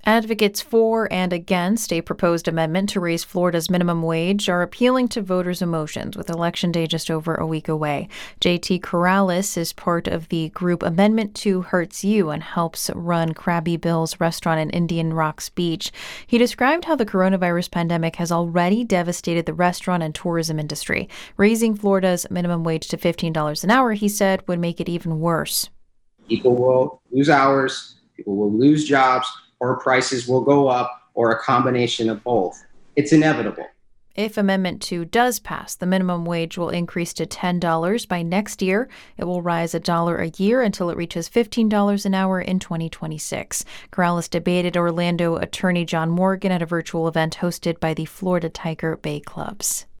Advocates for and against a proposed amendment to raise Florida's minimum wage are appealing to voters' emotions with Election Day just over a week away. JT Corrales is part of the group Amendment 2 Hurts You and helps run Krabby Bill's restaurant in Indian Rocks Beach. He described how the coronavirus pandemic has already devastated the restaurant and tourism industry. Raising Florida's minimum wage to $15 an hour, he said, would make it even worse. People will lose hours, people will lose jobs, or prices will go up, or a combination of both. It's inevitable. If Amendment 2 does pass, the minimum wage will increase to $10 by next year. It will rise $1 a year until it reaches $15 an hour in 2026. Corrales debated Orlando attorney John Morgan at a virtual event hosted by the Florida Tiger Bay Clubs.